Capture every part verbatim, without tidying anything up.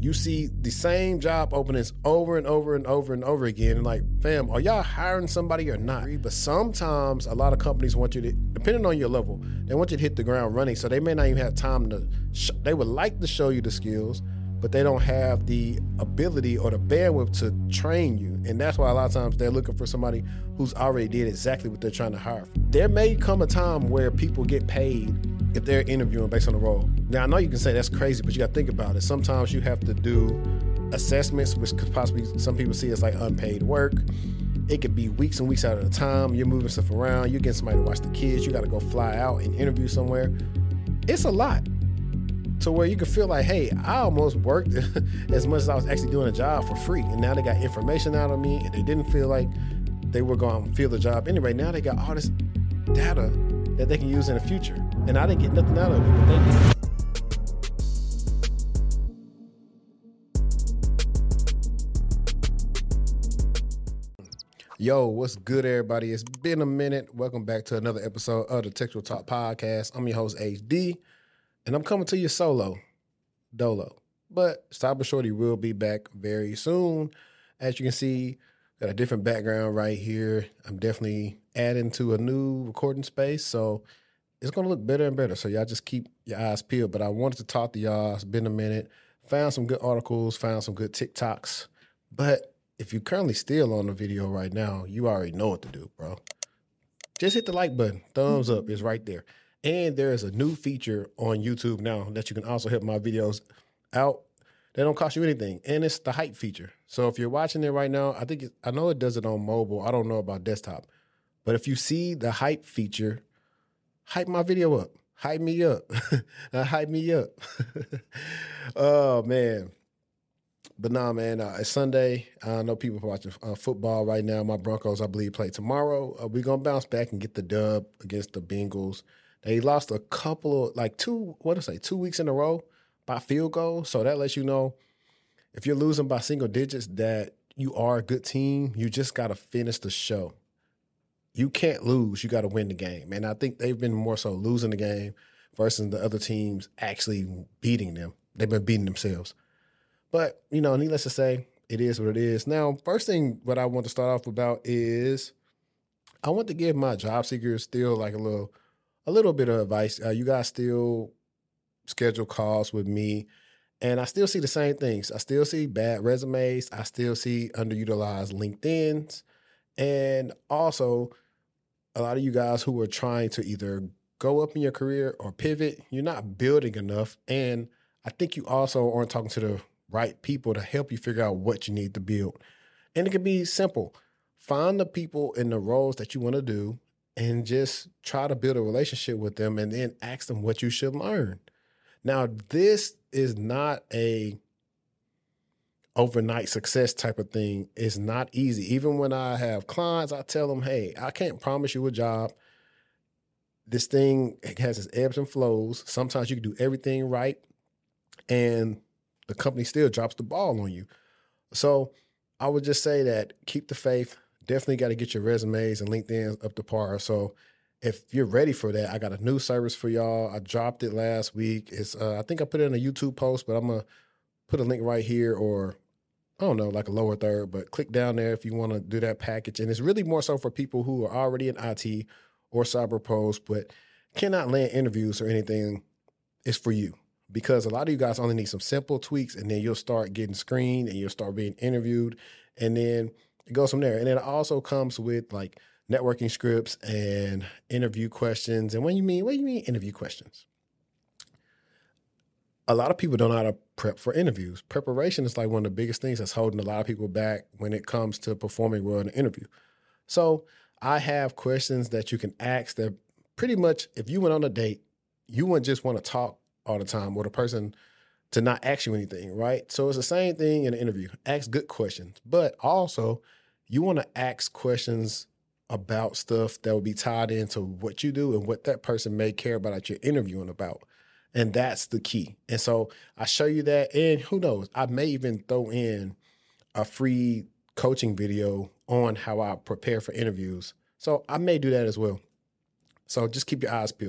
You see the same job openings over and over and over and over again. And like, fam, are y'all hiring somebody or not? But sometimes a lot of companies want you to, depending on your level, they want you to hit the ground running. So they may not even have time to, sh- they would like to show you the skills, but they don't have the ability or the bandwidth to train you. And that's why a lot of times they're looking for somebody who's already did exactly what they're trying to hire for. There may come a time where people get paid if they're interviewing based on the role. Now, I know you can say that's crazy, but you got to think about it. Sometimes you have to do assessments, which could possibly, some people see as like unpaid work. It could be weeks and weeks out at a time. You're moving stuff around. You're getting somebody to watch the kids. You got to go fly out and interview somewhere. It's a lot. To where you can feel like, hey, I almost worked as much as I was actually doing a job for free. And now they got information out of me and they didn't feel like they were going to feel the job anyway. Now they got all this data that they can use in the future. And I didn't get nothing out of it, but they did. Yo, what's good, everybody? It's been a minute. Welcome back to another episode of the Textual Talk Podcast. I'm your host, H D, and I'm coming to you solo, dolo. But Stop and Shorty will be back very soon. As you can see, got a different background right here. I'm definitely adding to a new recording space, so it's going to look better and better. So y'all just keep your eyes peeled. But I wanted to talk to y'all. It's been a minute. Found some good articles, found some good TikToks. But if you're currently still on the video right now, you already know what to do, bro. Just hit the like button. Thumbs up is right there. And there is a new feature on YouTube now that you can also help my videos out. They don't cost you anything. And it's the hype feature. So if you're watching it right now, I think it, I know it does it on mobile. I don't know about desktop. But if you see the hype feature, hype my video up. Hype me up. Hype me up. Oh, man. But nah, man, uh, it's Sunday. I know people are watching uh, football right now. My Broncos, I believe, play tomorrow. Uh, we're going to bounce back and get the dub against the Bengals. They lost a couple of, like two, what did I say, two weeks in a row by field goal. So that lets you know if you're losing by single digits that you are a good team. You just got to finish the show. You can't lose. You got to win the game. And I think they've been more so losing the game versus the other teams actually beating them. They've been beating themselves. But, you know, needless to say, it is what it is. Now, first thing what I want to start off about is I want to give my job seekers still like a little a little bit of advice. Uh, you guys still schedule calls with me, and I still see the same things. I still see bad resumes. I still see underutilized LinkedIns. And also, a lot of you guys who are trying to either go up in your career or pivot, you're not building enough. And I think you also aren't talking to the right people to help you figure out what you need to build. And it can be simple. Find the people in the roles that you want to do and just try to build a relationship with them and then ask them what you should learn. Now, this is not a overnight success type of thing. It's not easy. Even when I have clients, I tell them, hey, I can't promise you a job. This thing has its ebbs and flows. Sometimes you can do everything right, and the company still drops the ball on you. So I would just say that keep the faith. Definitely got to get your resumes and LinkedIn up to par. So if you're ready for that, I got a new service for y'all. I dropped it last week. It's uh, I think I put it in a YouTube post, but I'm going to put a link right here or, I don't know, like a lower third. But click down there if you want to do that package. And it's really more so for people who are already in I T or cyber pros, but cannot land interviews or anything. It's for you. Because a lot of you guys only need some simple tweaks, and then you'll start getting screened and you'll start being interviewed. And then it goes from there. And then it also comes with like networking scripts and interview questions. And when you mean, what do you mean interview questions? A lot of people don't know how to prep for interviews. Preparation is like one of the biggest things that's holding a lot of people back when it comes to performing well in an interview. So I have questions that you can ask that pretty much if you went on a date, you wouldn't just want to talk all the time or the person to not ask you anything, right? So it's the same thing in an interview. Ask good questions, but also you want to ask questions about stuff that will be tied into what you do and what that person may care about that you're interviewing about. And that's the key. And so I show you that, and who knows, I may even throw in a free coaching video on how I prepare for interviews. So I may do that as well. So just keep your eyes peeled.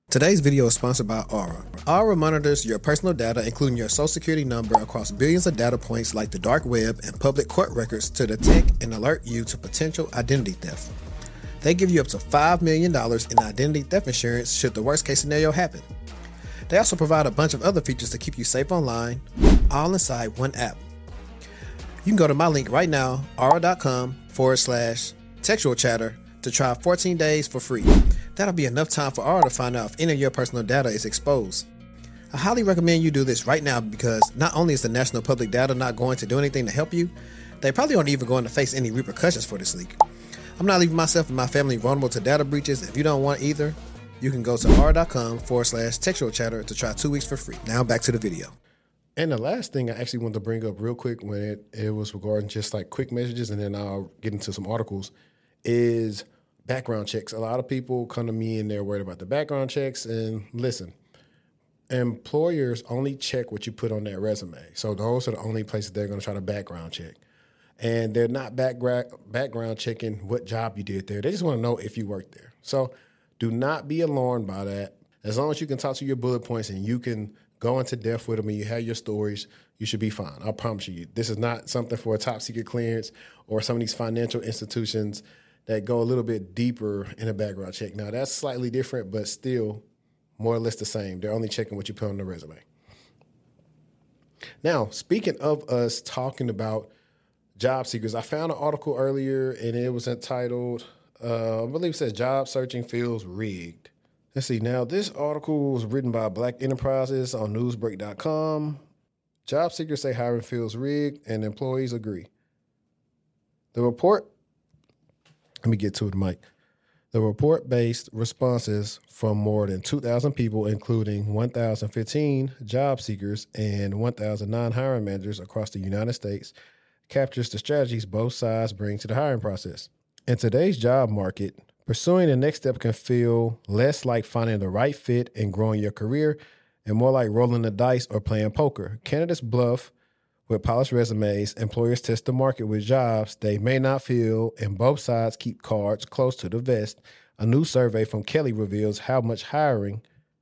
Today's video is sponsored by Aura. Aura monitors your personal data, including your social security number, across billions of data points like the dark web and public court records to detect and alert you to potential identity theft. They give you up to five million dollars in identity theft insurance should the worst case scenario happen. They also provide a bunch of other features to keep you safe online, all inside one app. You can go to my link right now, aura.com forward slash textual chatter, to try fourteen days for free. That'll be enough time for Aura to find out if any of your personal data is exposed. I highly recommend you do this right now because not only is the national public data not going to do anything to help you, they probably aren't even going to face any repercussions for this leak. I'm not leaving myself and my family vulnerable to data breaches. If you don't want either, you can go to aura.com forward slash textual chatter to try two weeks for free. Now back to the video. And the last thing I actually wanted to bring up real quick when it, it was regarding just like quick messages, and then I'll get into some articles, is background checks. A lot of people come to me and they're worried about the background checks. And listen, employers only check what you put on that resume. So those are the only places they're going to try to background check. And they're not background background checking what job you did there. They just want to know if you worked there. So do not be alarmed by that. As long as you can talk to your bullet points and you can go into depth with them and you have your stories, you should be fine. I promise you. This is not something for a top secret clearance or some of these financial institutions that go a little bit deeper in a background check. Now, that's slightly different, but still more or less the same. They're only checking what you put on the resume. Now, speaking of us talking about job seekers, I found an article earlier, and it was entitled, uh, I believe it says, Job Searching Feels Rigged. Let's see. Now, this article was written by Black Enterprises on newsbreak dot com. Job seekers say hiring feels rigged, and employees agree. The report Let me get to it, Mike. The report based responses from more than two thousand people, including one thousand fifteen job seekers and one thousand nine hiring managers across the United States, captures the strategies both sides bring to the hiring process. In today's job market, pursuing the next step can feel less like finding the right fit and growing your career and more like rolling the dice or playing poker. Candidates bluff with polished resumes, employers test the market with jobs they may not fill, and both sides keep cards close to the vest. A new survey from Kelly reveals how much hiring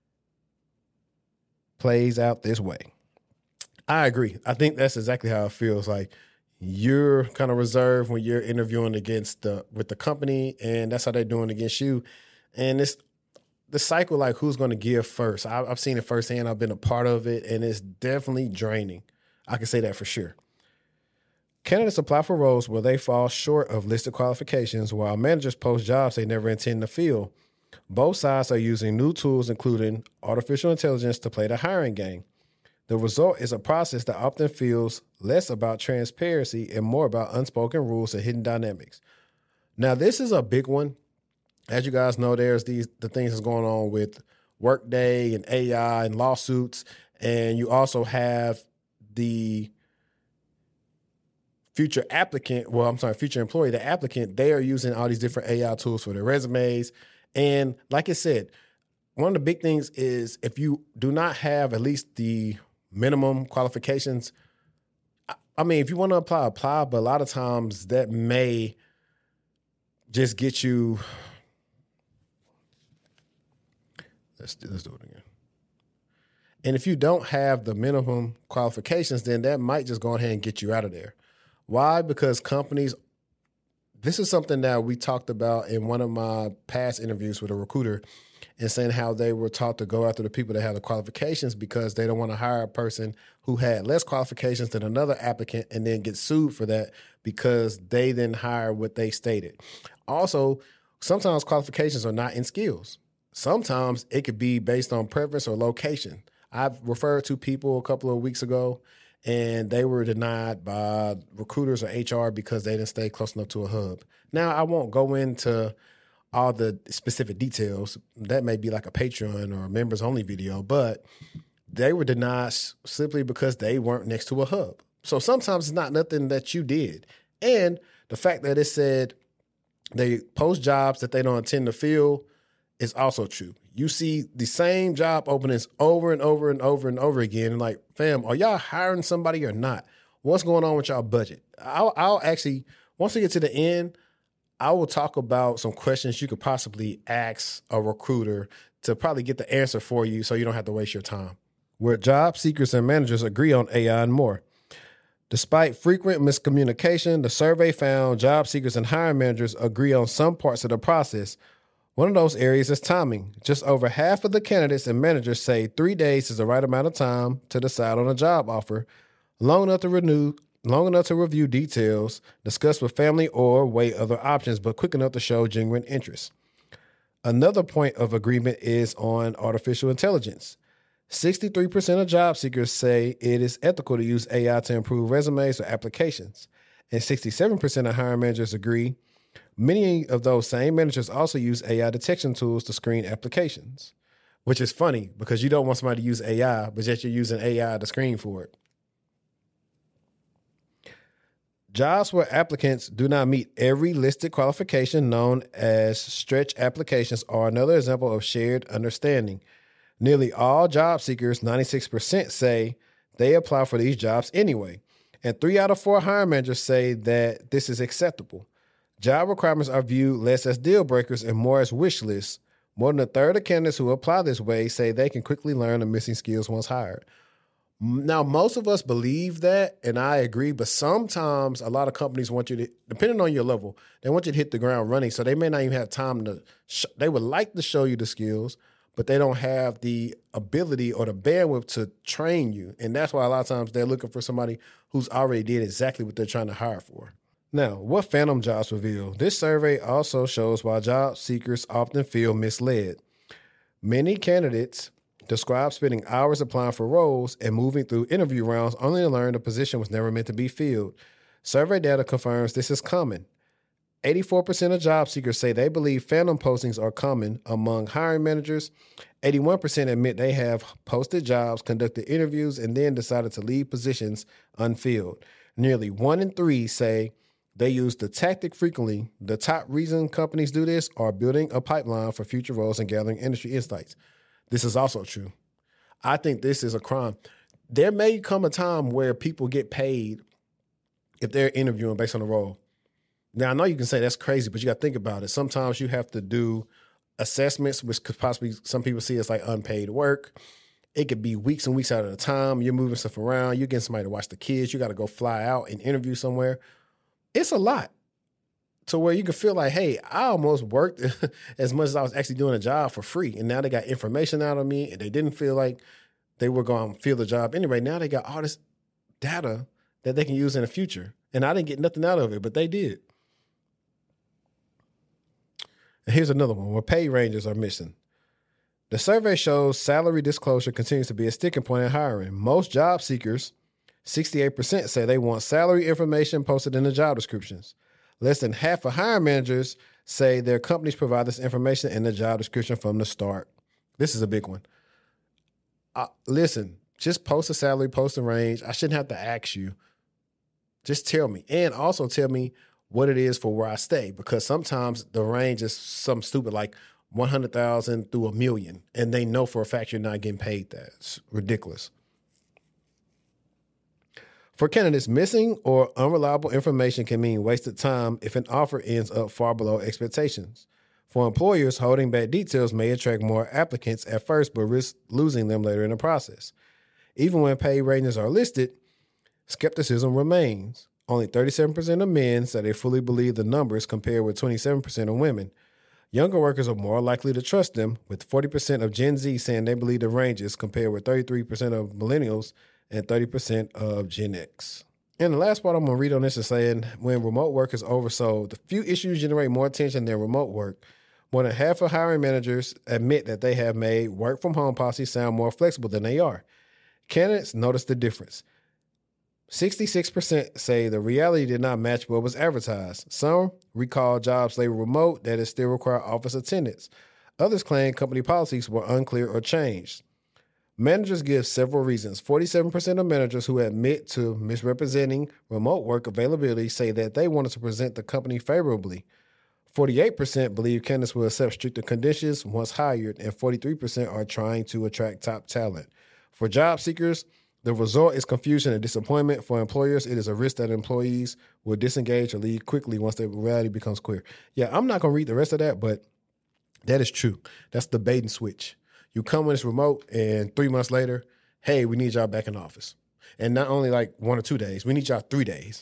plays out this way. I agree. I think that's exactly how it feels. Like you're kind of reserved when you're interviewing against the with the company, and that's how they're doing against you. And it's the cycle, like who's going to give first. I, I've seen it firsthand. I've been a part of it, and it's definitely draining. I can say that for sure. Candidates apply for roles where they fall short of listed qualifications, while managers post jobs they never intend to fill. Both sides are using new tools, including artificial intelligence, to play the hiring game. The result is a process that often feels less about transparency and more about unspoken rules and hidden dynamics. Now, this is a big one. As you guys know, there's these the things that's going on with Workday and A I and lawsuits, and you also have the future applicant, well, I'm sorry, future employee, the applicant, they are using all these different A I tools for their resumes. And like I said, one of the big things is if you do not have at least the minimum qualifications, I mean, if you want to apply, apply, but a lot of times that may just get you, let's, let's do it again. And if you don't have the minimum qualifications, then that might just go ahead and get you out of there. Why? Because companies, this is something that we talked about in one of my past interviews with a recruiter, and saying how they were taught to go after the people that have the qualifications because they don't want to hire a person who had less qualifications than another applicant and then get sued for that because they didn't hire what they stated. Also, sometimes qualifications are not in skills. Sometimes it could be based on preference or location. I've referred to people a couple of weeks ago, and they were denied by recruiters or H R because they didn't stay close enough to a hub. Now, I won't go into all the specific details. That may be like a Patreon or a members-only video, but they were denied simply because they weren't next to a hub. So sometimes it's not nothing that you did. And the fact that it said they post jobs that they don't intend to fill is also true. You see the same job openings over and over and over and over again. And like, fam, are y'all hiring somebody or not? What's going on with y'all budget? I'll, I'll actually, once we get to the end, I will talk about some questions you could possibly ask a recruiter to probably get the answer for you so you don't have to waste your time. Where job seekers and managers agree on A I and more. Despite frequent miscommunication, the survey found job seekers and hiring managers agree on some parts of the process. One of those areas is timing. Just over half of the candidates and managers say three days is the right amount of time to decide on a job offer, long enough to renew, long enough to review details, discuss with family, or weigh other options, but quick enough to show genuine interest. Another point of agreement is on artificial intelligence. sixty-three percent of job seekers say it is ethical to use A I to improve resumes or applications, and sixty-seven percent of hiring managers agree. Many of those same managers also use A I detection tools to screen applications, which is funny because you don't want somebody to use A I, but yet you're using A I to screen for it. Jobs where applicants do not meet every listed qualification, known as stretch applications, are another example of shared understanding. Nearly all job seekers, ninety-six percent, say they apply for these jobs anyway, and three out of four hiring managers say that this is acceptable. Job requirements are viewed less as deal breakers and more as wish lists. More than a third of candidates who apply this way say they can quickly learn the missing skills once hired. Now, most of us believe that, and I agree, but sometimes a lot of companies want you to, depending on your level, they want you to hit the ground running, so they may not even have time to, sh- they would like to show you the skills, but they don't have the ability or the bandwidth to train you. And that's why a lot of times they're looking for somebody who's already did exactly what they're trying to hire for. Now, what phantom jobs reveal? This survey also shows why job seekers often feel misled. Many candidates describe spending hours applying for roles and moving through interview rounds only to learn the position was never meant to be filled. Survey data confirms this is common. eighty-four percent of job seekers say they believe phantom postings are common among hiring managers. eighty-one percent admit they have posted jobs, conducted interviews, and then decided to leave positions unfilled. Nearly one in three say they use the tactic frequently. The top reason companies do this are building a pipeline for future roles and gathering industry insights. This is also true. I think this is a crime. There may come a time where people get paid if they're interviewing based on the role. Now, I know you can say that's crazy, but you got to think about it. Sometimes you have to do assessments, which could possibly, some people see as like unpaid work. It could be weeks and weeks out at a time. You're moving stuff around. You're getting somebody to watch the kids. You got to go fly out and interview somewhere. It's a lot to where you can feel like, hey, I almost worked as much as I was actually doing a job for free. And now they got information out of me and they didn't feel like they were going to fill the job anyway. Now they got all this data that they can use in the future. And I didn't get nothing out of it, but they did. And here's another one where pay ranges are missing. The survey shows salary disclosure continues to be a sticking point in hiring. Most job seekers, sixty-eight percent, say they want salary information posted in the job descriptions. Less than half of hiring managers say their companies provide this information in the job description from the start. This is a big one. Uh, listen, just post a salary, post a range. I shouldn't have to ask you. Just tell me. And also tell me what it is for where I stay, because sometimes the range is something stupid like one hundred thousand through a million, and they know for a fact you're not getting paid that. It's ridiculous. For candidates, missing or unreliable information can mean wasted time if an offer ends up far below expectations. For employers, holding back details may attract more applicants at first, but risk losing them later in the process. Even when pay ranges are listed, skepticism remains. Only thirty-seven percent of men say they fully believe the numbers, compared with twenty-seven percent of women. Younger workers are more likely to trust them, with forty percent of Gen Z saying they believe the ranges, compared with thirty-three percent of millennials and thirty percent of Gen X. And the last part I'm going to read on this is saying, when remote work is oversold, the few issues generate more attention than remote work. More than half of hiring managers admit that they have made work from home policies sound more flexible than they are. Candidates notice the difference. sixty-six percent say the reality did not match what was advertised. Some recall jobs labeled remote that it still require office attendance. Others claim company policies were unclear or changed. Managers give several reasons. forty-seven percent of managers who admit to misrepresenting remote work availability say that they wanted to present the company favorably. forty-eight percent believe candidates will accept stricter conditions once hired, and forty-three percent are trying to attract top talent. For job seekers, the result is confusion and disappointment. For employers, it is a risk that employees will disengage or leave quickly once the reality becomes clear. Yeah, I'm not going to read the rest of that, but That is true. That's the bait and switch. You come when it's remote, and three months later, hey, we need y'all back in office. And not only like one or two days, we need y'all three days.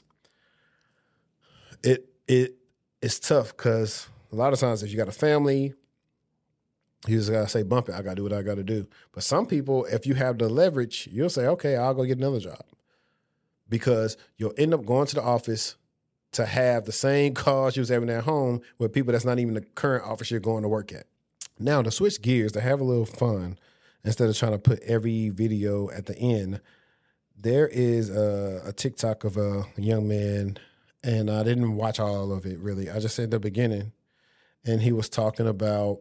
It it it's tough because a lot of times if you got a family, you just gotta say, bump it. I gotta do what I gotta do. But some people, if you have the leverage, you'll say, okay, I'll go get another job. Because you'll end up going to the office to have the same calls you was having at home with people that's not even the current office you're going to work at. Now, to switch gears, to have a little fun, instead of trying to put every video at the end, there is a, a TikTok of a young man, and I didn't watch all of it, really. I just said the beginning, and he was talking about,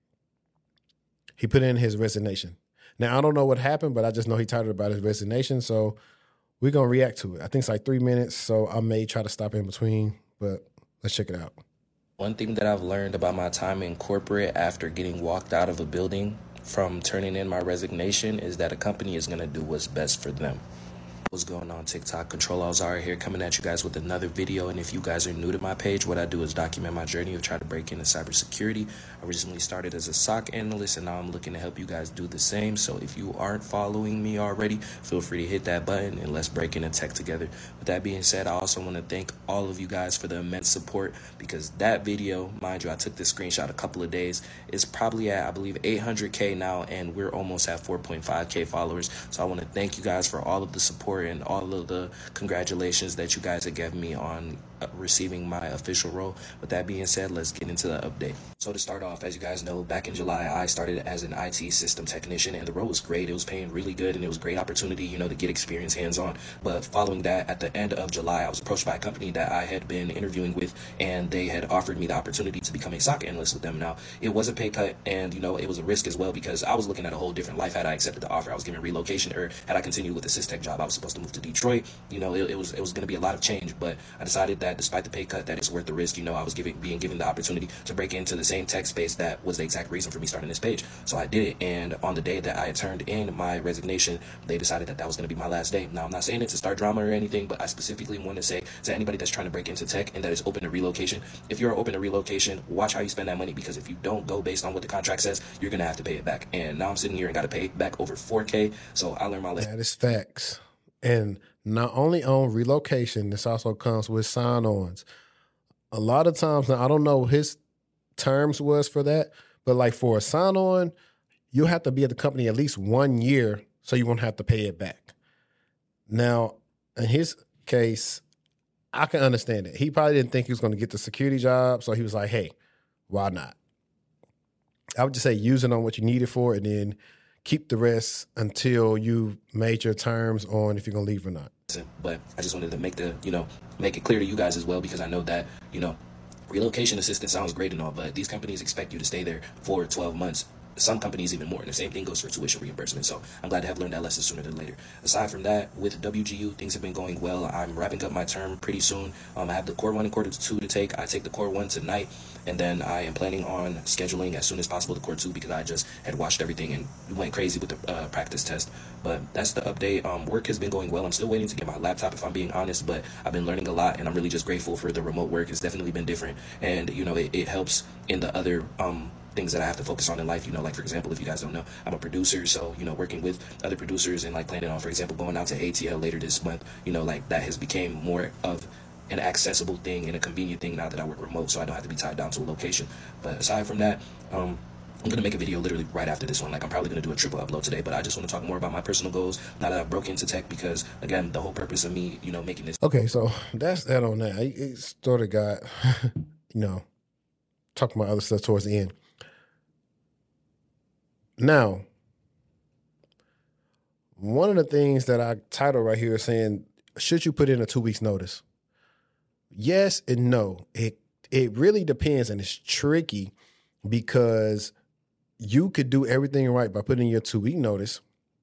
he put in his resignation. Now, I don't know what happened, but I just know he tired about his resignation, so we're going to react to it. I think it's like three minutes, so I may try to stop in between, but let's check it out. One thing that I've learned about my time in corporate after getting walked out of a building from turning in my resignation is that a company is going to do what's best for them. What's going on, TikTok? Control Alzara here, coming at you guys with another video. And if you guys are new to my page, what I do is document my journey of trying to break into cybersecurity. I originally started as a S O C analyst, and now I'm looking to help you guys do the same. So if you aren't following me already, feel free to hit that button and let's break into tech together. With that being said, I also want to thank all of you guys for the immense support, because that video, mind you, I took this screenshot a couple of days, is probably at, I believe, eight hundred K now, and we're almost at four point five K followers. So I want to thank you guys for all of the support and all of the congratulations that you guys have given me on uh, receiving my official role. With that being said, let's get into the update. So to start off, as you guys know, back in July, I started as an I T system technician, and the role was great. It was paying really good, and it was a great opportunity, you know, to get experience hands-on. But following that, at the end of July, I was approached by a company that I had been interviewing with, and they had offered me the opportunity to become a S O C analyst with them. Now, it was a pay cut, and, you know, it was a risk as well, because I was looking at a whole different life had I accepted the offer. I was given relocation, or had I continued with the SysTech job, I was supposed to move to Detroit. You know, it, it was it was going to be a lot of change, but I decided that despite the pay cut, that it's worth the risk. You know, I was giving being given the opportunity to break into the same tech space that was the exact reason for me starting this page. So I did it, and on the day that I had turned in my resignation, they decided that that was going to be my last day. Now, I'm not saying it to start drama or anything, but I specifically want to say to anybody that's trying to break into tech and that is open to relocation, if you're open to relocation, watch how you spend that money, because if you don't go based on what the contract says, you're going to have to pay it back. And now I'm sitting here and got to pay back over four K, so I learned my lesson. That is facts. And not only on relocation, this also comes with sign-ons. A lot of times, now I don't know what his terms was for that, but like for a sign-on, you'll have to be at the company at least one year so you won't have to pay it back. Now, in his case, I can understand it. He probably didn't think he was going to get the security job, so he was like, hey, why not? I would just say use it on what you need it for, and then keep the rest until you made your terms on if you're going to leave or not. But I just wanted to make the, you know, make it clear to you guys as well, because I know that, you know, relocation assistance sounds great and all, but these companies expect you to stay there for twelve months. Some companies even more, and the same thing goes for tuition reimbursement. So I'm glad to have learned that lesson sooner than later. Aside from that, with W G U, things have been going well. I'm wrapping up my term pretty soon. Um, I have the core one and core two to take. I take the core one tonight, and then I am planning on scheduling as soon as possible the core two, because I just had watched everything and went crazy with the uh, practice test. But that's the update. Um, work has been going well. I'm still waiting to get my laptop, if I'm being honest, but I've been learning a lot, and I'm really just grateful for the remote work. It's definitely been different, and, you know, it, it helps in the other um things that I have to focus on in life. You know, like, for example, if you guys don't know, I'm a producer, so, you know, working with other producers and like planning on, for example, going out to A T L later this month, you know, like that has become more of an accessible thing and a convenient thing now that I work remote, so I don't have to be tied down to a location. But aside from that, um I'm going to make a video literally right after this one. Like, I'm probably going to do a triple upload today, but I just want to talk more about my personal goals now that I've broke into tech, because, again, the whole purpose of me, you know, making this. Okay, so that's that on that. It sort of got, you know, talking about other stuff towards the end. Now, one of the things that I title right here is saying, should you put in a two weeks notice? Yes and no. It it really depends, and it's tricky because you could do everything right by putting your two week notice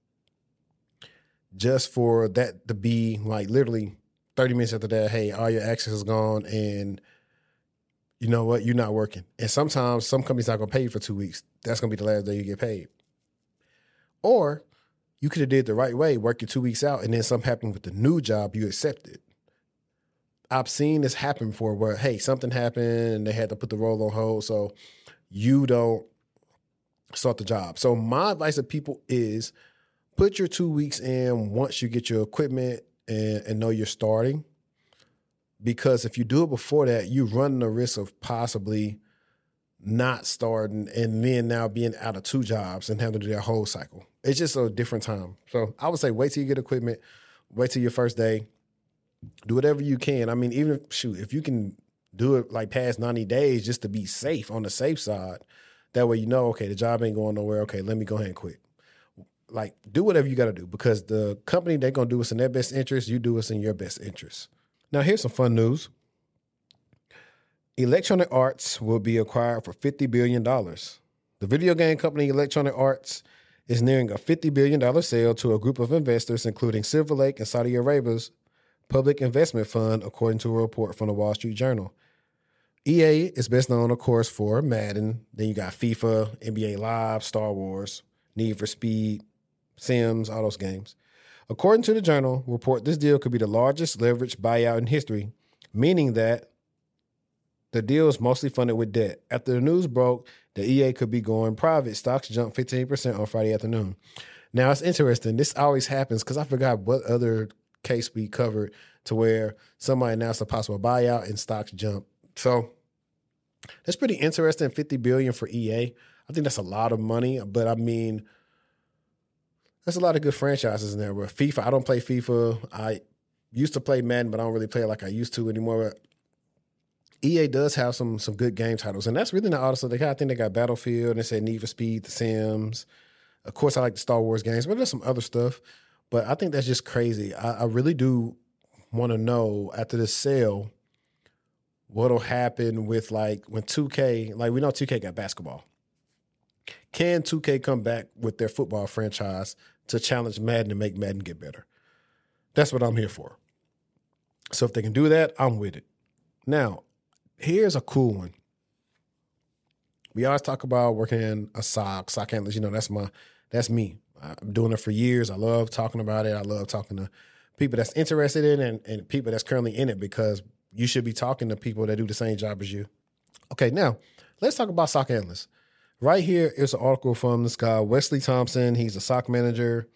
just for that to be like literally thirty minutes after that, hey, all your access is gone, and you know what, you're not working. And sometimes some companies not going to pay you for two weeks. That's going to be the last day you get paid. Or you could have did the right way, work your two weeks out, and then something happened with the new job, you accepted. I've seen this happen before where, hey, something happened and they had to put the role on hold. So you don't start the job. So my advice to people is put your two weeks in once you get your equipment and, and know you're starting. Because if you do it before that, you run the risk of possibly not starting and then now being out of two jobs and having to do that whole cycle. It's just a different time. So I would say wait till you get equipment, wait till your first day, do whatever you can. I mean, even if, shoot, if you can do it like past ninety days just to be safe on the safe side, that way you know, okay, the job ain't going nowhere. Okay, let me go ahead and quit. Like, do whatever you got to do because the company, they're going to do what's in their best interest. You do what's in your best interest. Now, here's some fun news. Electronic Arts will be acquired for fifty billion dollars. The video game company Electronic Arts is nearing a fifty billion dollars sale to a group of investors, including Silver Lake and Saudi Arabia's Public Investment Fund, according to a report from the Wall Street Journal. E A is best known, of course, for Madden. Then you got FIFA, N B A Live, Star Wars, Need for Speed, Sims, all those games. According to the Journal report, this deal could be the largest leveraged buyout in history, meaning that the deal is mostly funded with debt. After the news broke, the E A could be going private. Stocks jumped fifteen percent on Friday afternoon. Now, it's interesting. This always happens because I forgot what other case we covered to where somebody announced a possible buyout and stocks jump. So that's pretty interesting, fifty billion dollars for E A. I think that's a lot of money, but I mean, there's a lot of good franchises in there. Where FIFA, I don't play FIFA. I used to play Madden, but I don't really play it like I used to anymore. But E A does have some some good game titles, and that's really not all. So they got, I think they got Battlefield, and they said Need for Speed, The Sims. Of course, I like the Star Wars games, but there's some other stuff. But I think that's just crazy. I, I really do want to know after this sale what'll happen with like when two K, like we know two K got basketball. Can two K come back with their football franchise to challenge Madden and make Madden get better? That's what I'm here for. So if they can do that, I'm with it. Now, here's a cool one. We always talk about working in a S O C, S O C analyst. You know, that's my, that's me. I'm doing it for years. I love talking about it. I love talking to people that's interested in it and, and people that's currently in it because you should be talking to people that do the same job as you. Okay, now let's talk about S O C analysts. Right here is an article from this guy, Wesley Thompson. He's a S O C manager,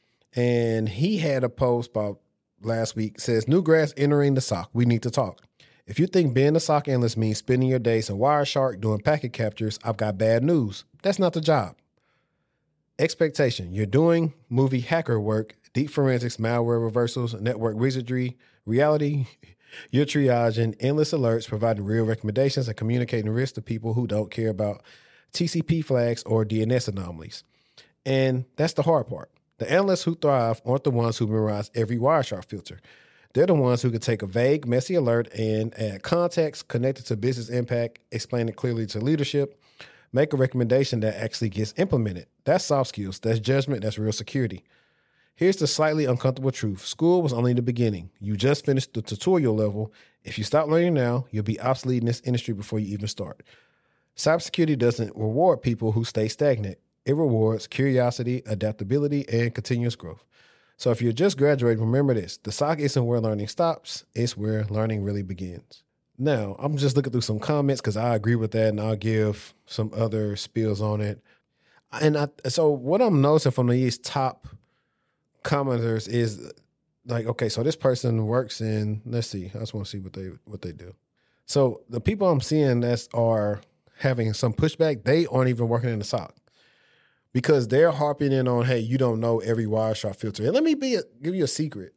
and he had a post about last week. It says, new grads entering the S O C. We need to talk. If you think being a S O C analyst means spending your days in Wireshark doing packet captures, I've got bad news. That's not the job. Expectation. You're doing movie hacker work, deep forensics, malware reversals, network wizardry, reality. You're triaging endless alerts, providing real recommendations, and communicating risks to people who don't care about T C P flags or D N S anomalies. And that's the hard part. The analysts who thrive aren't the ones who memorize every Wireshark filter. They're the ones who can take a vague, messy alert and add context connected to business impact, explain it clearly to leadership, make a recommendation that actually gets implemented. That's soft skills. That's judgment. That's real security. Here's the slightly uncomfortable truth. School was only the beginning. You just finished the tutorial level. If you stop learning now, you'll be obsolete in this industry before you even start. Cybersecurity doesn't reward people who stay stagnant. It rewards curiosity, adaptability, and continuous growth. So if you're just graduating, remember this. The S O C isn't where learning stops. It's where learning really begins. Now, I'm just looking through some comments because I agree with that, and I'll give some other spills on it. And I, so what I'm noticing from these top commenters is like, okay, so this person works in, let's see, I just want to see what they what they do. So the people I'm seeing that are having some pushback, they aren't even working in the S O C because they're harping in on, hey, you don't know every Wireshark filter. And let me be a, give you a secret.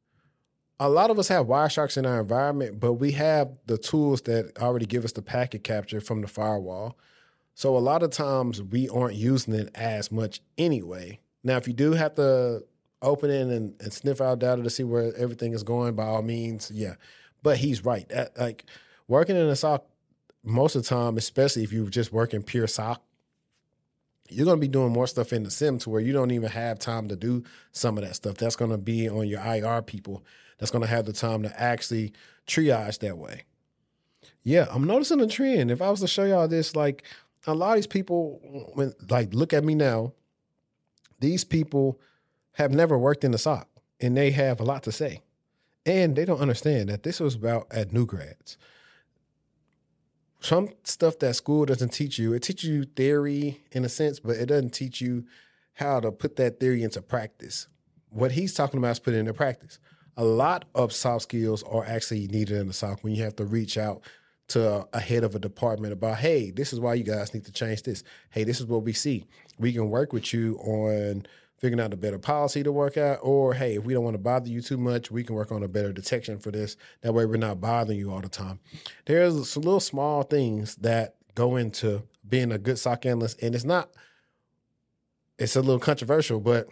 A lot of us have Wiresharks in our environment, but we have the tools that already give us the packet capture from the firewall. So a lot of times we aren't using it as much anyway. Now, if you do have to open it and, and sniff out data to see where everything is going, by all means, yeah. But he's right. That, like working in a S O C, most of the time, especially if you're just working pure S O C, you're going to be doing more stuff in the sim to where you don't even have time to do some of that stuff. That's going to be on your I R people. That's going to have the time to actually triage that way. Yeah, I'm noticing a trend. If I was to show y'all this, like a lot of these people, when like look at me now, these people have never worked in the S O C and they have a lot to say. And they don't understand that this was about at new grads. some stuff that school doesn't teach you. It teaches you theory in a sense, but it doesn't teach you how to put that theory into practice. What he's talking about is putting it into practice. A lot of soft skills are actually needed in the S O C when you have to reach out to a head of a department about, hey, this is why you guys need to change this. Hey, this is what we see. We can work with you on figuring out a better policy to work out, or, hey, if we don't want to bother you too much, we can work on a better detection for this. That way we're not bothering you all the time. There's some little small things that go into being a good S O C analyst, and it's not, it's a little controversial, but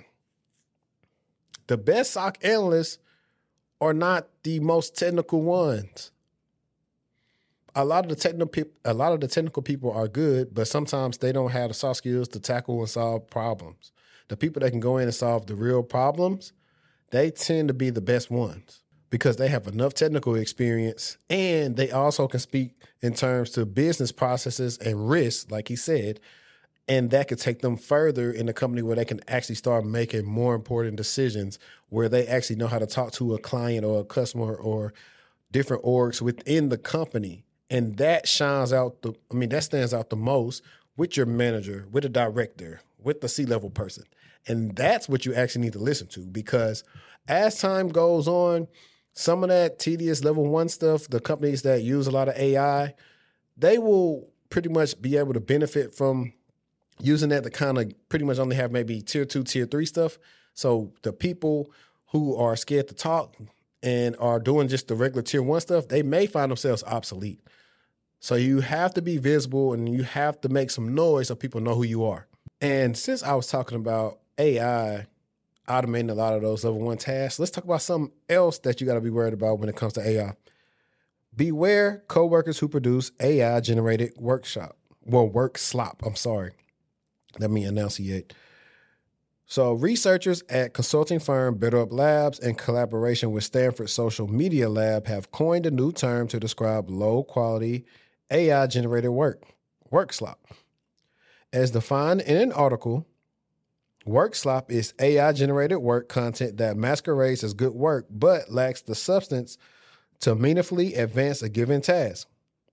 the best S O C analysts are not the most technical ones. A lot of the technical people, a lot of the technical people are good, but sometimes they don't have the soft skills to tackle and solve problems. The people that can go in and solve the real problems, they tend to be the best ones because they have enough technical experience, and they also can speak in terms to business processes and risks, like he said, and that could take them further in the company where they can actually start making more important decisions, where they actually know how to talk to a client or a customer or different orgs within the company. And that shines out the, I mean, that stands out the most with your manager, with a director, with the C-level person. And that's what you actually need to listen to, because as time goes on, some of that tedious level one stuff, the companies that use a lot of A I, they will pretty much be able to benefit from using that to kind of pretty much only have maybe tier two, tier three stuff. So the people who are scared to talk and are doing just the regular tier one stuff, they may find themselves obsolete. So you have to be visible and you have to make some noise so people know who you are. And since I was talking about A I automating a lot of those level one tasks, let's talk about something else that you got to be worried about when it comes to A I. Beware coworkers who produce A I-generated workshop, well, work slop, I'm sorry. Let me enunciate. So researchers at consulting firm BetterUp Labs, in collaboration with Stanford Social Media Lab, have coined a new term to describe low-quality A I-generated work, work slop. As defined in an article, work slop is A I-generated work content that masquerades as good work but lacks the substance to meaningfully advance a given task.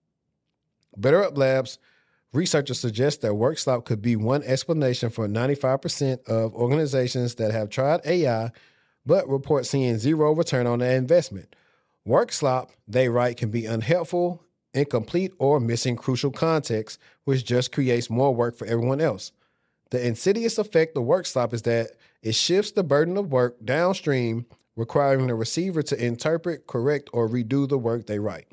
BetterUp Labs researchers suggest that work slop could be one explanation for ninety-five percent of organizations that have tried A I but report seeing zero return on their investment. Work slop, they write, can be unhelpful, incomplete, or missing crucial context, which just creates more work for everyone else. The insidious effect of work slop is that it shifts the burden of work downstream, requiring the receiver to interpret, correct, or redo the work they write.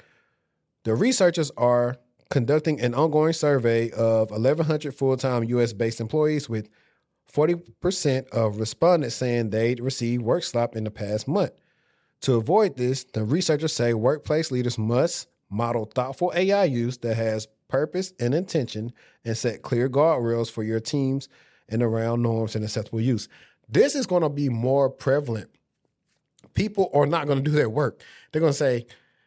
The researchers are conducting an ongoing survey of eleven hundred full-time U S-based employees, with forty percent of respondents saying they'd received work slop in the past month. To avoid this, the researchers say workplace leaders must model thoughtful A I use that has purpose and intention and set clear guardrails for your teams and around norms and acceptable use. This is going to be more prevalent. People are not going to do their work. They're going to say,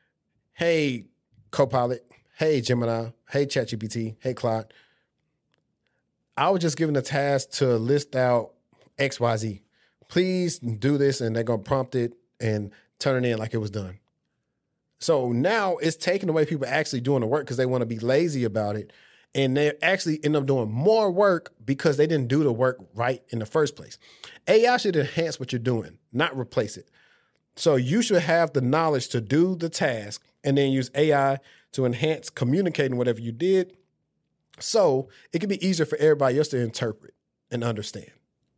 hey, Copilot, hey, Gemini, hey, ChatGPT, hey, Claude, I was just given a task to list out X Y Z. Please do this, and they're going to prompt it and turn it in like it was done. So now it's taking away people actually doing the work because they want to be lazy about it, and they actually end up doing more work because they didn't do the work right in the first place. A I should enhance what you're doing, not replace it. So you should have the knowledge to do the task and then use A I to enhance communicating whatever you did, so it can be easier for everybody else to interpret and understand.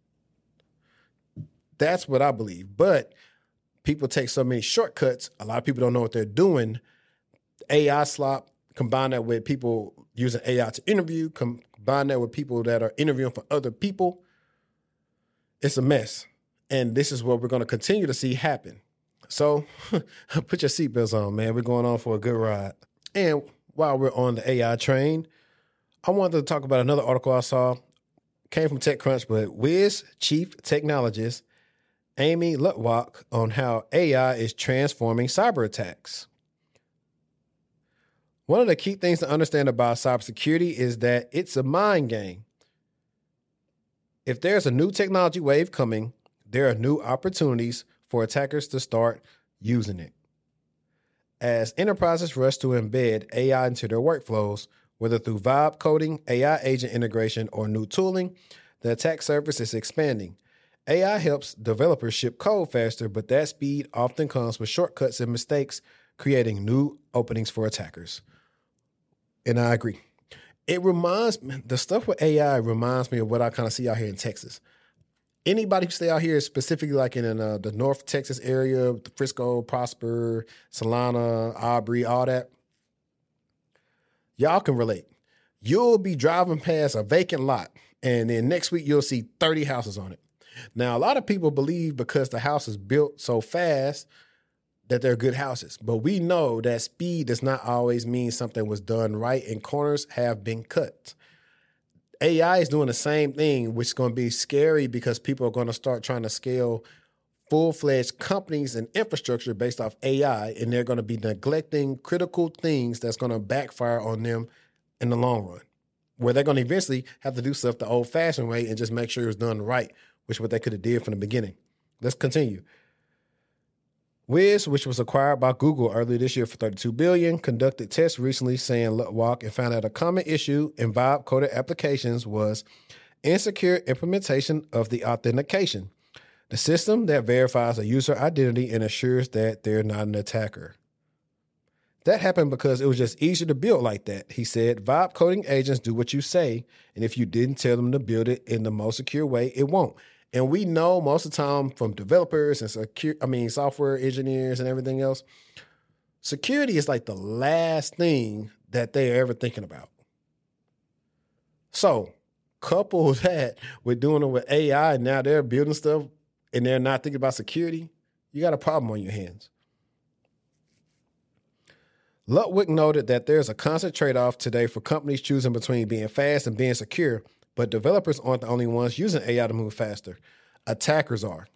That's what I believe. But people take so many shortcuts. A lot of people don't know what they're doing. A I slop, combine that with people using A I to interview, combine that with people that are interviewing for other people. It's a mess. And this is what we're going to continue to see happen. So put your seatbelts on, man. We're going on for a good ride. And while we're on the A I train, I wanted to talk about another article I saw. Came from TechCrunch, but Wiz chief technologist Amy Lutwak on how A I is transforming cyber attacks. One of the key things to understand about cybersecurity is that it's a mind game. If there's a new technology wave coming, there are new opportunities for attackers to start using it. As enterprises rush to embed A I into their workflows, whether through vibe coding, A I agent integration, or new tooling, the attack surface is expanding. A I helps developers ship code faster, but that speed often comes with shortcuts and mistakes, creating new openings for attackers. And I agree. It reminds me, the stuff with A I reminds me of what I kind of see out here in Texas. Anybody who stay out here, specifically like in uh, the North Texas area, Frisco, Prosper, Solana, Aubrey, all that, y'all can relate. You'll be driving past a vacant lot, and then next week you'll see thirty houses on it. Now, a lot of people believe because the house is built so fast that they're good houses, but we know that speed does not always mean something was done right, and corners have been cut. A I is doing the same thing, which is going to be scary because people are going to start trying to scale full-fledged companies and infrastructure based off A I, and they're going to be neglecting critical things that's going to backfire on them in the long run, where they're going to eventually have to do stuff the old-fashioned way and just make sure it was done right, which is what they could have did from the beginning. Let's continue. Wiz, which was acquired by Google earlier this year for thirty-two billion dollars, conducted tests recently saying LutWalk and found out a common issue in vibe-coded applications was insecure implementation of the authentication, the system that verifies a user identity and assures that they're not an attacker. That happened because it was just easier to build like that. He said, vibe coding agents do what you say, and if you didn't tell them to build it in the most secure way, it won't. And we know most of the time from developers and secure, I mean, software engineers and everything else, security is like the last thing that they're ever thinking about. So couple that with doing it with A I, now they're building stuff and they're not thinking about security, you got a problem on your hands. Ludwig noted that there's a constant trade-off today for companies choosing between being fast and being secure, but developers aren't the only ones using A I to move faster. Attackers are.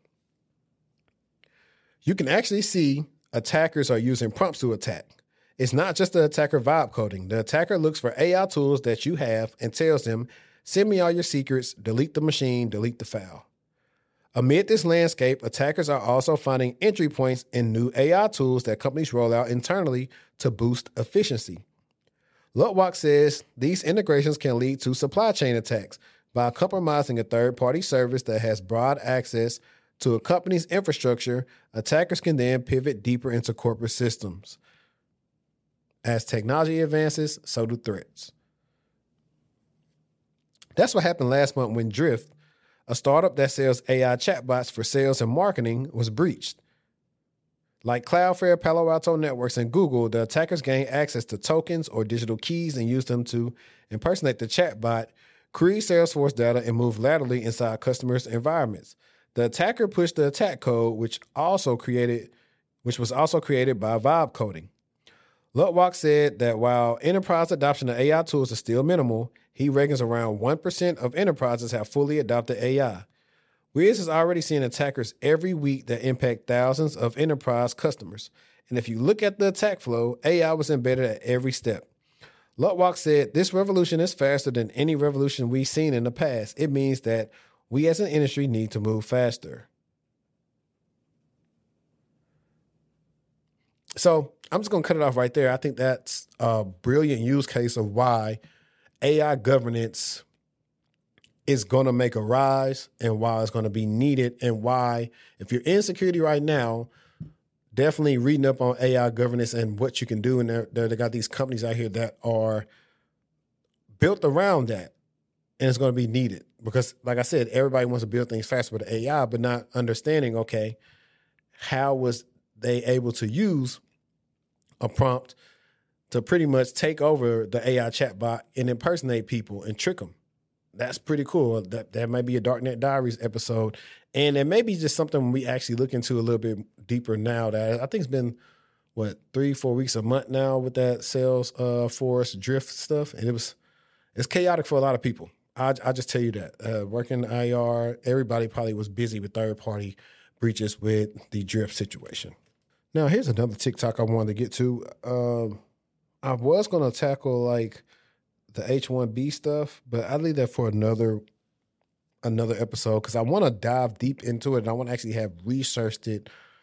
You can actually see attackers are using prompts to attack. It's not just the attacker vibe coding. The attacker looks for A I tools that you have and tells them, send me all your secrets, delete the machine, delete the file. Amid this landscape, attackers are also finding entry points in new A I tools that companies roll out internally to boost efficiency. Ludwig says these integrations can lead to supply chain attacks by compromising a third-party service that has broad access to a company's infrastructure. Attackers can then pivot deeper into corporate systems. As technology advances, so do threats. That's what happened last month when Drift, a startup that sells A I chatbots for sales and marketing, was breached. Like Cloudflare, Palo Alto Networks, and Google, the attackers gained access to tokens or digital keys and used them to impersonate the chatbot, create Salesforce data, and move laterally inside customers' environments. The attacker pushed the attack code, which also created, which was also created by vibe coding. Ludwig said that while enterprise adoption of A I tools is still minimal, he reckons around one percent of enterprises have fully adopted A I. Wiz is already seeing attackers every week that impact thousands of enterprise customers. And if you look at the attack flow, A I was embedded at every step. Ludwig said, this revolution is faster than any revolution we've seen in the past. It means that we as an industry need to move faster. So I'm just going to cut it off right there. I think that's a brilliant use case of why A I governance is going to make a rise and why it's going to be needed, and why, if you're in security right now, definitely reading up on A I governance and what you can do. And they they got these companies out here that are built around that, and it's going to be needed because, like I said, everybody wants to build things faster with A I, but not understanding, okay, how was they able to use a prompt to pretty much take over the A I chatbot and impersonate people and trick them. That's pretty cool. That that might be a Darknet Diaries episode. And it may be just something we actually look into a little bit deeper now. That I think it's been, what, three, four weeks, a month now with that Salesforce Drift stuff. And it was, it's chaotic for a lot of people. I, I just tell you that. Uh, working I R, everybody probably was busy with third-party breaches with the Drift situation. Now, here's another TikTok I wanted to get to. Um, I was going to tackle, like, the H one B stuff, but I leave that for another another episode because I want to dive deep into it, and I want to actually have researched it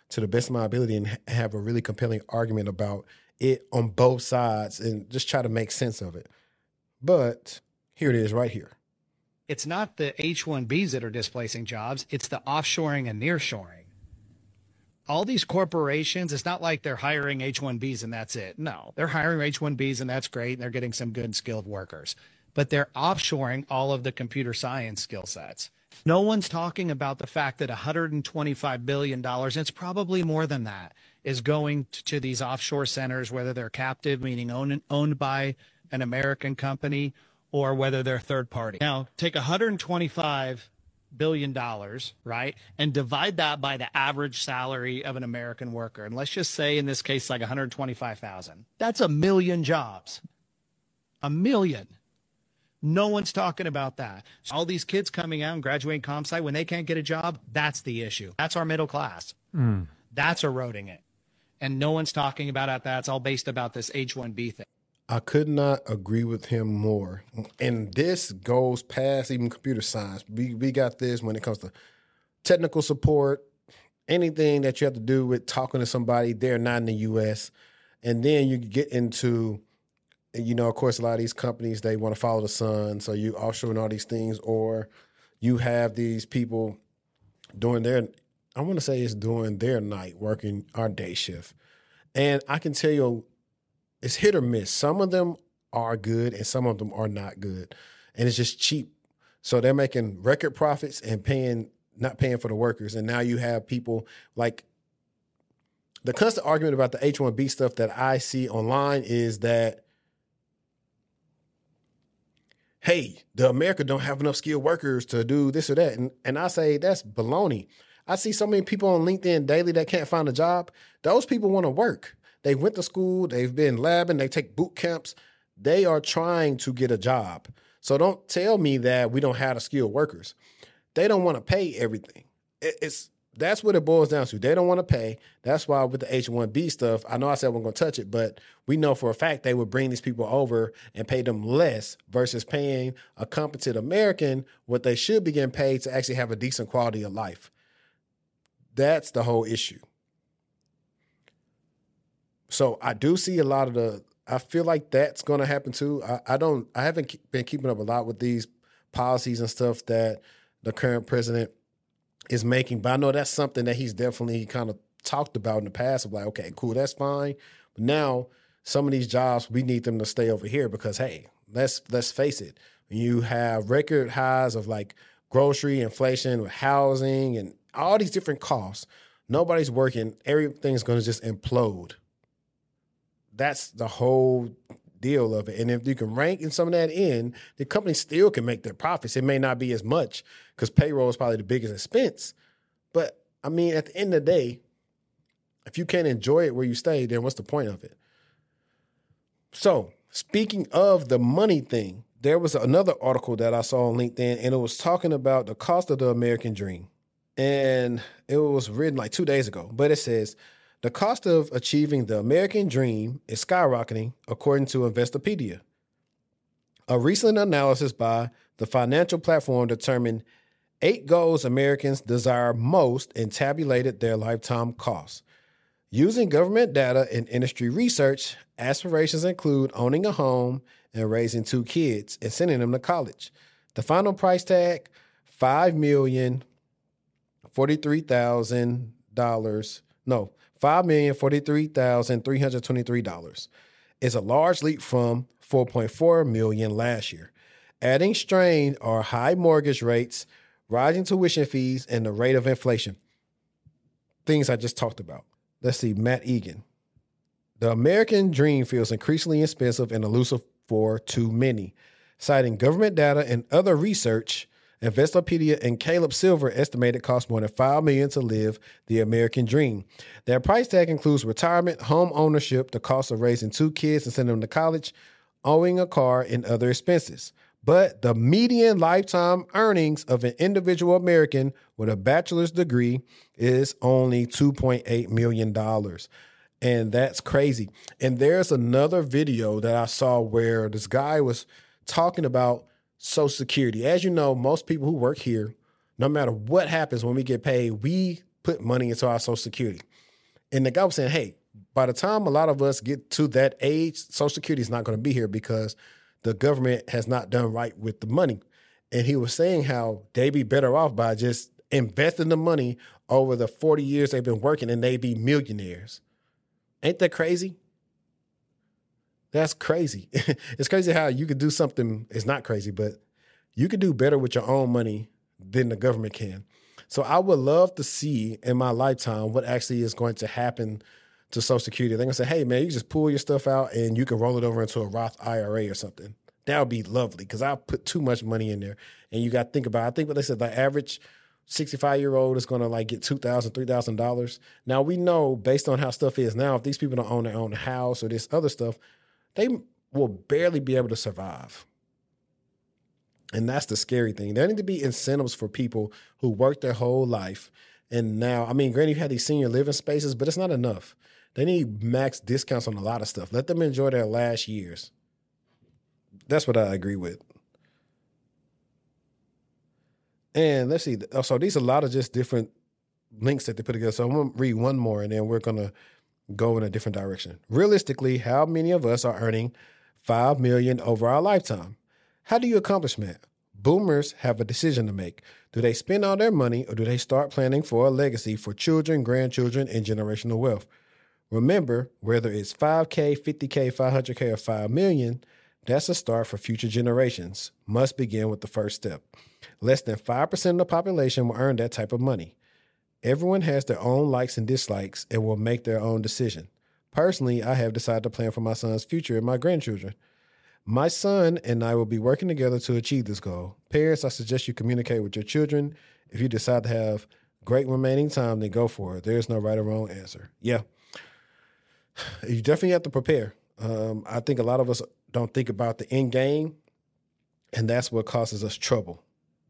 to the best of my ability and have a really compelling argument about it on both sides and just try to make sense of it. But here it is right here. It's not the H one Bs that are displacing jobs. It's the offshoring and nearshoring. All these corporations, it's not like they're hiring H one Bs and that's it. No, they're hiring H one Bs and that's great. And they're getting some good skilled workers, but they're offshoring all of the computer science skill sets. No one's talking about the fact that one hundred twenty-five billion dollars, and it's probably more than that, is going to these offshore centers, whether they're captive, meaning owned, owned by an American company, or whether they're third party. Now, take one hundred twenty-five billion dollars, right, and divide that by the average salary of an American worker. And let's just say in this case, like one hundred twenty-five thousand. That's a million jobs. A million. No one's talking about that. So all these kids coming out and graduating comp sci, when they can't get a job, that's the issue. That's our middle class. Mm. That's eroding it. And no one's talking about it. That's all based about this H one B thing. I could not agree with him more. And this goes past even computer science. We we got this when it comes to technical support, anything that you have to do with talking to somebody, they're not in the U S. And then you get into, you know, of course, a lot of these companies, they want to follow the sun. So you offshore and all these things, or you have these people doing their, I want to say it's doing their night, working our day shift. And I can tell you, it's hit or miss. Some of them are good and some of them are not good. And it's just cheap. So they're making record profits and paying, not paying for the workers. And now you have people like the constant argument about the H one B stuff that I see online is that, hey, the America don't have enough skilled workers to do this or that. And, and I say that's baloney. I see so many people on LinkedIn daily that can't find a job. Those people want to work. They went to school, they've been labbing, they take boot camps. They are trying to get a job. So don't tell me that we don't have the skilled workers. They don't want to pay everything. It's that's what it boils down to. They don't want to pay. That's why with the H one B stuff, I know I said we're going to touch it, but we know for a fact they would bring these people over and pay them less versus paying a competent American what they should be getting paid to actually have a decent quality of life. That's the whole issue. So I do see a lot of the, I feel like that's going to happen too. I, I don't, I haven't been keeping up a lot with these policies and stuff that the current president is making, but I know that's something that he's definitely kind of talked about in the past of like, okay, cool, that's fine. But now some of these jobs, we need them to stay over here because, hey, let's, let's face it. You have record highs of like grocery inflation with housing and all these different costs. Nobody's working. Everything's going to just implode. That's the whole deal of it. And if you can rank in some of that in, the company still can make their profits. It may not be as much because payroll is probably the biggest expense. But, I mean, at the end of the day, if you can't enjoy it where you stay, then what's the point of it? So, speaking of the money thing, there was another article that I saw on LinkedIn, and it was talking about the cost of the American dream. And it was written like two days ago, but it says, the cost of achieving the American dream is skyrocketing, according to Investopedia. A recent analysis by the financial platform determined eight goals Americans desire most and tabulated their lifetime costs. Using government data and industry research, aspirations include owning a home and raising two kids and sending them to college. The final price tag, five million forty-three thousand dollars. No. five million forty-three thousand three hundred twenty-three dollars is a large leap from four point four million dollars last year. Adding strain are high mortgage rates, rising tuition fees, and the rate of inflation. Things I just talked about. Let's see, Matt Egan. The American dream feels increasingly expensive and elusive for too many. Citing government data and other research, Investopedia and Caleb Silver estimated it costs more than five million dollars to live the American dream. Their price tag includes retirement, home ownership, the cost of raising two kids and sending them to college, owning a car, and other expenses. But the median lifetime earnings of an individual American with a bachelor's degree is only two point eight million dollars. And that's crazy. And there's another video that I saw where this guy was talking about Social Security. As you know, most people who work here, no matter what happens when we get paid, we put money into our Social Security. And the guy was saying, hey, by the time a lot of us get to that age, Social Security is not going to be here because the government has not done right with the money. And he was saying how they be better off by just investing the money over the forty years they've been working and they be millionaires. Ain't that crazy? That's crazy. It's crazy how you could do something. It's not crazy, but you could do better with your own money than the government can. So I would love to see in my lifetime what actually is going to happen to Social Security. They're going to say, hey, man, you just pull your stuff out and you can roll it over into a Roth I R A or something. That would be lovely because I put too much money in there. And you got to think about it. I think what they said, the average sixty-five-year-old is going to like get two thousand dollars, three thousand dollars. Now, we know based on how stuff is now, if these people don't own their own house or this other stuff, they will barely be able to survive. And that's the scary thing. There need to be incentives for people who work their whole life. And now, I mean, granted, you have these senior living spaces, but it's not enough. They need max discounts on a lot of stuff. Let them enjoy their last years. That's what I agree with. And let's see. So these are a lot of just different links that they put together. So I'm going to read one more and then we're going to go in a different direction. Realistically, how many of us are earning five million dollars over our lifetime? How do you accomplish that? Boomers have a decision to make. Do they spend all their money or do they start planning for a legacy for children, grandchildren, and generational wealth? Remember, whether it's five K, fifty K, five hundred K, or five million dollars, that's a start for future generations. Must begin with the first step. Less than five percent of the population will earn that type of money. Everyone has their own likes and dislikes and will make their own decision. Personally, I have decided to plan for my son's future and my grandchildren. My son and I will be working together to achieve this goal. Parents, I suggest you communicate with your children. If you decide to have great remaining time, then go for it. There is no right or wrong answer. Yeah. You definitely have to prepare. Um, I think a lot of us don't think about the end game, and that's what causes us trouble.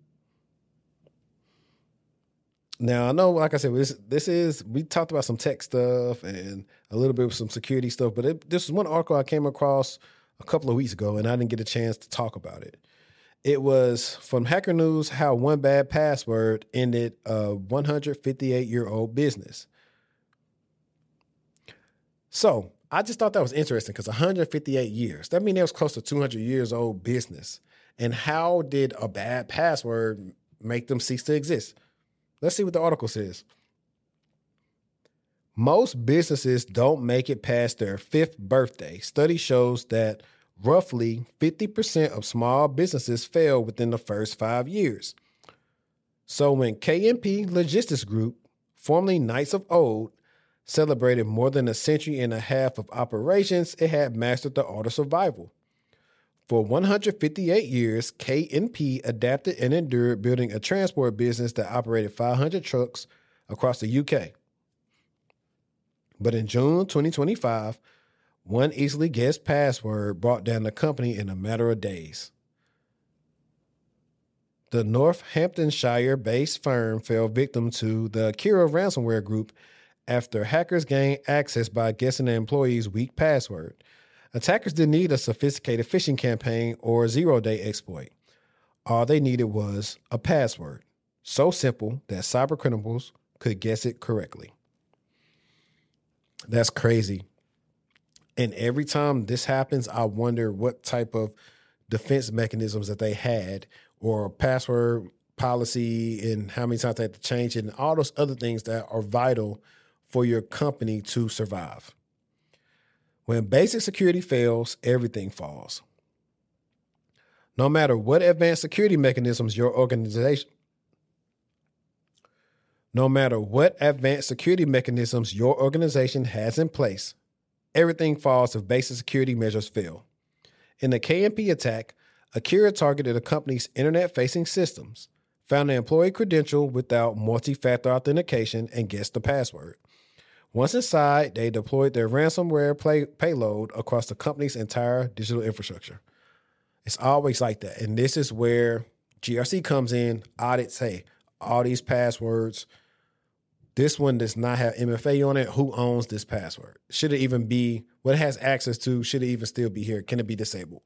Now, I know, like I said, this, this is, we talked about some tech stuff and a little bit of some security stuff, but it, this is one article I came across a couple of weeks ago, and I didn't get a chance to talk about it. It was from Hacker News, how one bad password ended a one hundred fifty-eight-year-old business. So I just thought that was interesting because one hundred fifty-eight years, that means it was close to two hundred years old business. And how did a bad password make them cease to exist? Let's see what the article says. Most businesses don't make it past their fifth birthday. Study shows that roughly fifty percent of small businesses fail within the first five years. So when K N P Logistics Group, formerly Knights of Old, celebrated more than a century and a half of operations, it had mastered the art of survival. For one hundred fifty-eight years, K N P adapted and endured, building a transport business that operated five hundred trucks across the U K. But in June twenty twenty-five, one easily guessed password brought down the company in a matter of days. The Northamptonshire-based firm fell victim to the Akira ransomware group after hackers gained access by guessing the employee's weak password. Attackers didn't need a sophisticated phishing campaign or a zero-day exploit. All they needed was a password, so simple that cyber criminals could guess it correctly. That's crazy. And every time this happens, I wonder what type of defense mechanisms that they had or password policy and how many times they had to change it and all those other things that are vital for your company to survive. When basic security fails, everything falls. No matter what advanced security mechanisms your organization No matter what advanced security mechanisms your organization has in place, everything falls if basic security measures fail. In the K N P attack, Akira targeted a company's internet-facing systems, found the employee credential without multi-factor authentication, and guessed the password. Once inside, they deployed their ransomware play- payload across the company's entire digital infrastructure. It's always like that. And this is where G R C comes in, audits, hey, all these passwords, this one does not have M F A on it. Who owns this password? Should it even be, what it has access to, should it even still be here? Can it be disabled?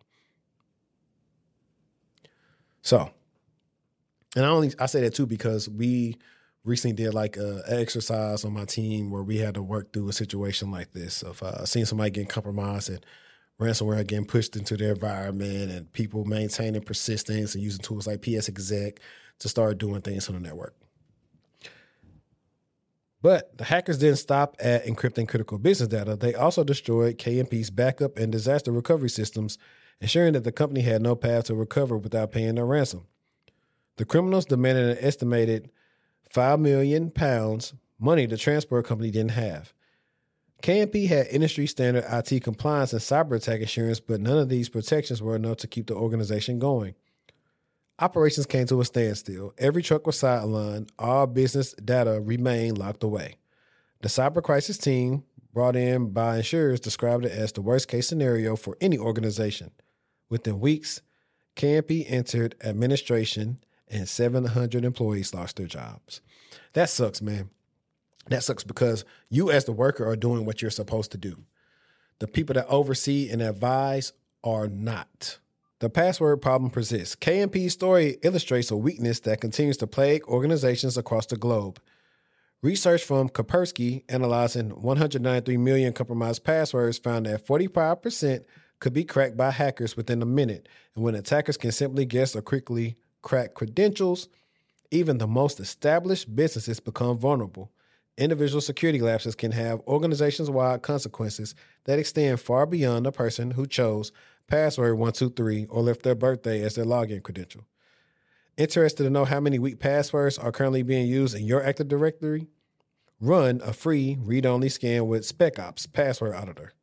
So, and I only, I say that too because we recently did like a, a exercise on my team where we had to work through a situation like this of uh, seeing somebody getting compromised and ransomware getting pushed into their environment and people maintaining persistence and using tools like P S Exec to start doing things on the network. But the hackers didn't stop at encrypting critical business data. They also destroyed K M P's backup and disaster recovery systems, ensuring that the company had no path to recover without paying their ransom. The criminals demanded an estimated five million pounds, money the transport company didn't have. K M P had industry-standard I T compliance and cyber attack insurance, but none of these protections were enough to keep the organization going. Operations came to a standstill. Every truck was sidelined. All business data remained locked away. The cyber crisis team, brought in by insurers, described it as the worst-case scenario for any organization. Within weeks, K M P entered administration and seven hundred employees lost their jobs. That sucks, man. That sucks because you as the worker are doing what you're supposed to do. The people that oversee and advise are not. The password problem persists. K M P's story illustrates a weakness that continues to plague organizations across the globe. Research from Kaspersky, analyzing one hundred ninety-three million compromised passwords, found that forty-five percent could be cracked by hackers within a minute. And when attackers can simply guess or quickly crack credentials, even the most established businesses become vulnerable. Individual security lapses can have organizations-wide consequences that extend far beyond the person who chose password one two three or left their birthday as their login credential. Interested to know how many weak passwords are currently being used in your Active Directory? Run a free read-only scan with SpecOps Password Auditor.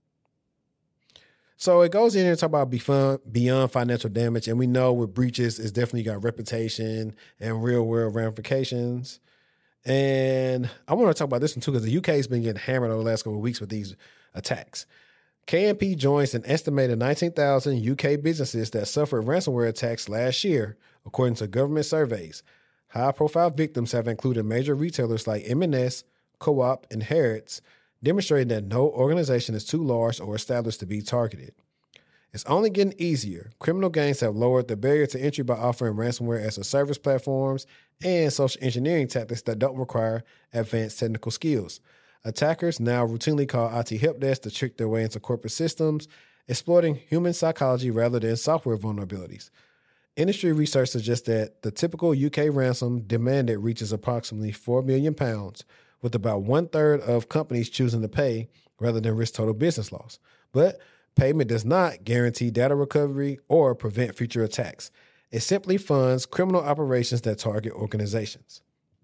So it goes in and talk about beyond financial damage, and we know with breaches, it's definitely got reputation and real-world ramifications. And I want to talk about this one too, because the U K has been getting hammered over the last couple of weeks with these attacks. K M P joins an estimated nineteen thousand U K businesses that suffered ransomware attacks last year, according to government surveys. High-profile victims have included major retailers like M and S, Co-op, and Harrods, demonstrating that no organization is too large or established to be targeted. It's only getting easier. Criminal gangs have lowered the barrier to entry by offering ransomware as a service platforms and social engineering tactics that don't require advanced technical skills. Attackers now routinely call I T help desk to trick their way into corporate systems, exploiting human psychology rather than software vulnerabilities. Industry research suggests that the typical U K ransom demanded reaches approximately four million pounds, with about one-third of companies choosing to pay rather than risk total business loss. But payment does not guarantee data recovery or prevent future attacks. It simply funds criminal operations that target organizations.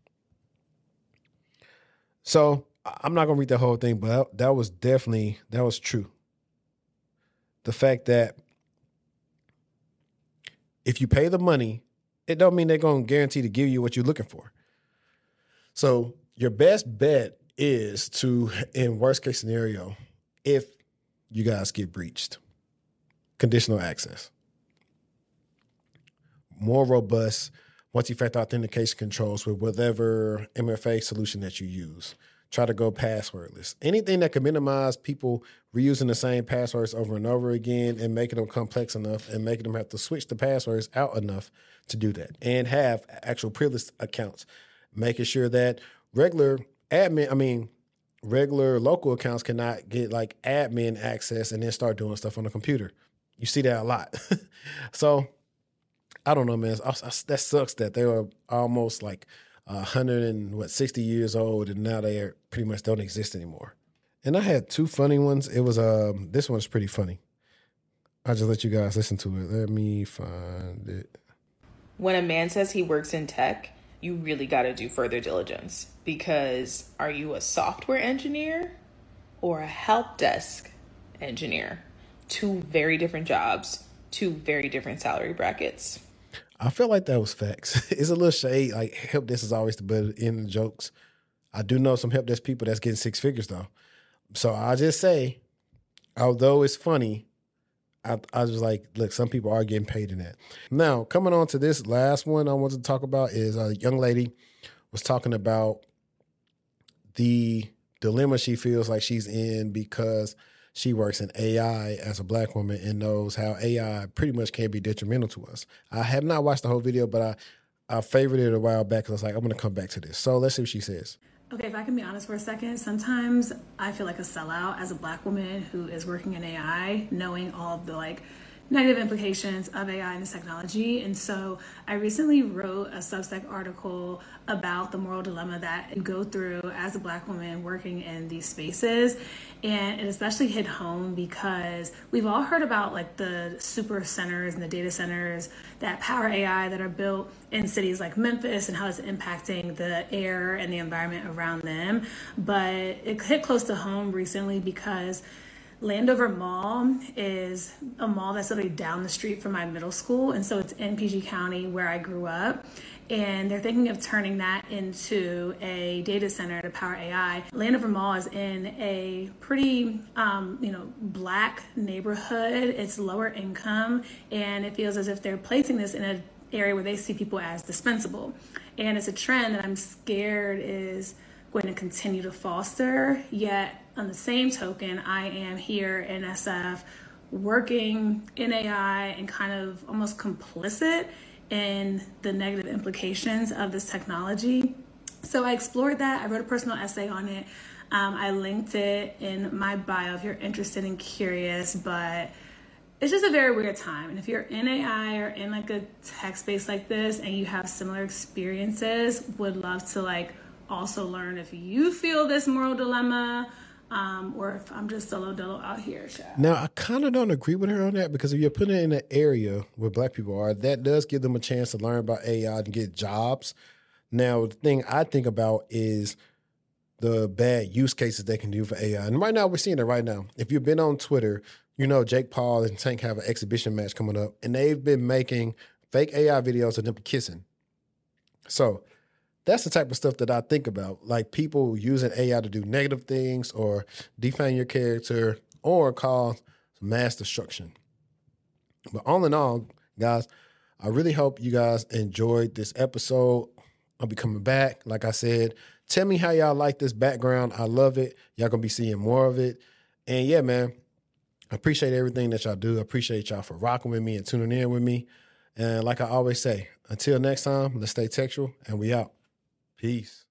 So I'm not going to read the whole thing, but that was definitely, that was true. The fact that if you pay the money, it don't mean they're going to guarantee to give you what you're looking for. So your best bet is to, in worst case scenario, if you guys get breached, conditional access. More robust multi-factor authentication controls with whatever M F A solution that you use. Try to go passwordless. Anything that can minimize people reusing the same passwords over and over again and making them complex enough and making them have to switch the passwords out enough to do that. And have actual privileged accounts. Making sure that regular admin, I mean, regular local accounts cannot get like admin access and then start doing stuff on the computer. You see that a lot. So I don't know, man. That sucks that they were almost like one hundred and what sixty years old, and now they are pretty much don't exist anymore. And I had two funny ones. It was um this one's pretty funny. I'll just let you guys listen to it. Let me find it. When a man says he works in tech, you really got to do further diligence, because are you a software engineer or a help desk engineer? Two very different jobs, two very different salary brackets. I feel like that was facts. It's a little shade. Like, help desk is always the better end of the jokes. I do know some help desk people that's getting six figures though. So I'll just say, although it's funny, I, I was like, look, some people are getting paid in that. Now, coming on to this last one I want to talk about is a young lady was talking about the dilemma she feels like she's in because she works in A I as a Black woman and knows how A I pretty much can be detrimental to us. I have not watched the whole video, but I, I favorited it a while back because I was like, I'm going to come back to this. So let's see what she says. Okay, if I can be honest for a second, sometimes I feel like a sellout as a Black woman who is working in A I, knowing all of the like negative implications of A I and this technology. And so I recently wrote a Substack article about the moral dilemma that you go through as a Black woman working in these spaces. And it especially hit home because we've all heard about like the super centers and the data centers that power A I that are built in cities like Memphis and how it's impacting the air and the environment around them. But it hit close to home recently because Landover Mall is a mall that's literally down the street from my middle school. And so it's in P G County where I grew up. And they're thinking of turning that into a data center to power A I. Landover Mall is in a pretty, um, you know, Black neighborhood. It's lower income. And it feels as if they're placing this in an area where they see people as dispensable. And it's a trend that I'm scared is going to continue to foster. Yet on the same token, I am here in S F working in A I and kind of almost complicit in the negative implications of this technology. So I explored that. I wrote a personal essay on it. Um, I linked it in my bio if you're interested and curious, but it's just a very weird time. And if you're in A I or in like a tech space like this and you have similar experiences, would love to like also learn if you feel this moral dilemma, um, or if I'm just solo dolo out here. Child. Now, I kind of don't agree with her on that because if you're putting it in an area where Black people are, that does give them a chance to learn about A I and get jobs. Now, the thing I think about is the bad use cases they can do for A I. And right now, we're seeing it right now. If you've been on Twitter, you know Jake Paul and Tank have an exhibition match coming up, and they've been making fake A I videos of them kissing. So that's the type of stuff that I think about, like people using A I to do negative things or defame your character or cause mass destruction. But all in all, guys, I really hope you guys enjoyed this episode. I'll be coming back. Like I said, tell me how y'all like this background. I love it. Y'all going to be seeing more of it. And yeah, man, I appreciate everything that y'all do. I appreciate y'all for rocking with me and tuning in with me. And like I always say, until next time, let's stay textual and we out. Peace.